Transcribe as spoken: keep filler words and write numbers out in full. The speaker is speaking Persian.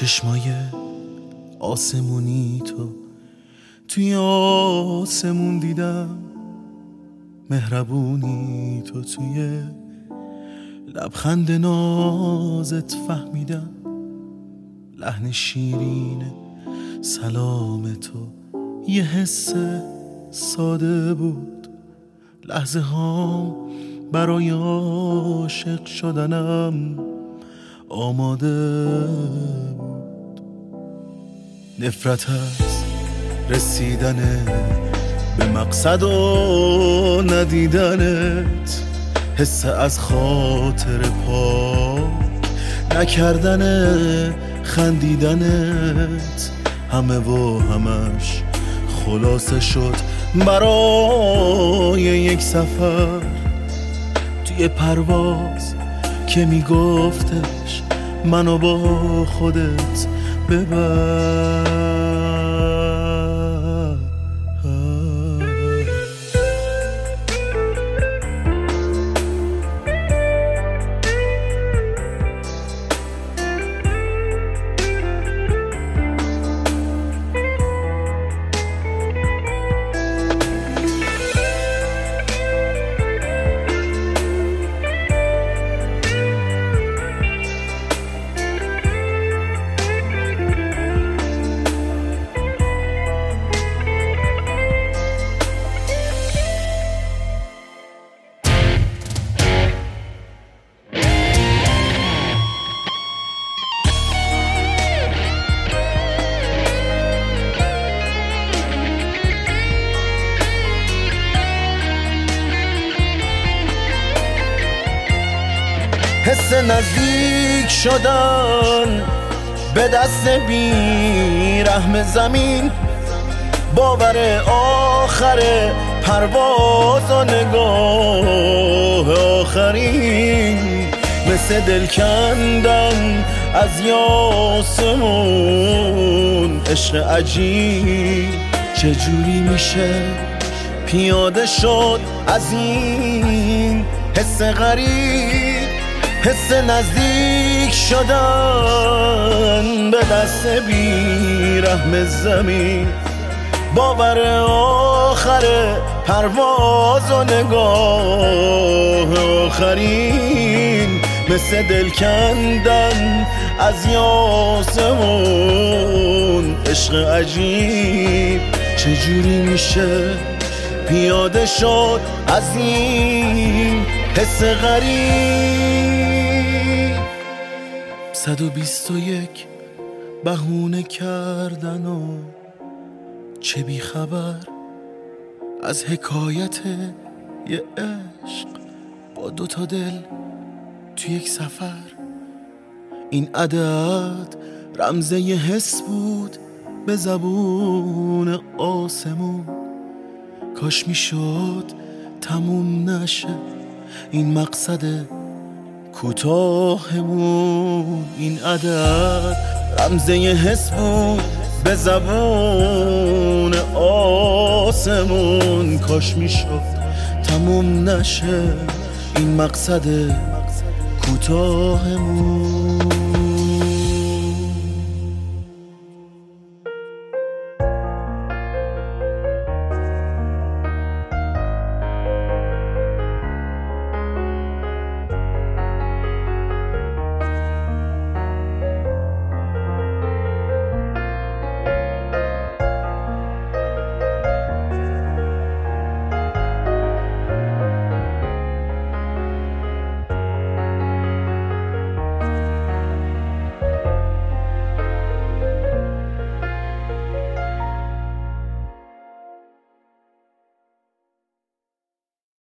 چشمای آسمونی تو توی آسمون دیدم، مهربونی تو توی لبخند نازت فهمیدم، لحن شیرین سلام تو یه حس ساده بود، لحظه هام برای عاشق شدنم آماده بود. نفرت از رسیدن به مقصد و ندیدنت، حس از خاطر پاک نکردن خندیدنت، همه و همش خلاصه شد برای یک سفر توی پرواز که میگفتش منو با خودت ببر. حس نزدیک شدن به دست بی رحم زمین، باور آخر پرواز و نگاه آخرین، مثل دل کندن از یاسمون عشق عجیب. چجوری میشه پیاده شد از این حس غریب، حس نزدیک شدن به دست بی رحم زمین، باور آخر پرواز و نگاه آخرین، مثل دل کندن از یاسمون عشق عجیب. چجوری میشه پیاده شد از این حس غریب؟ صد و بیست و یک بهونه کردن و چه بی خبر از حکایت یه عشق با دوتا دل تو یک سفر. این عدد رمزه یه حس بود به زبون آسمون، کاش میشد تموم نشه این مقصد کوتاهمون. این عدد رمزه یه حس بود به زبون آسمون، کاش میشد تموم نشه این مقصد کوتاهمون.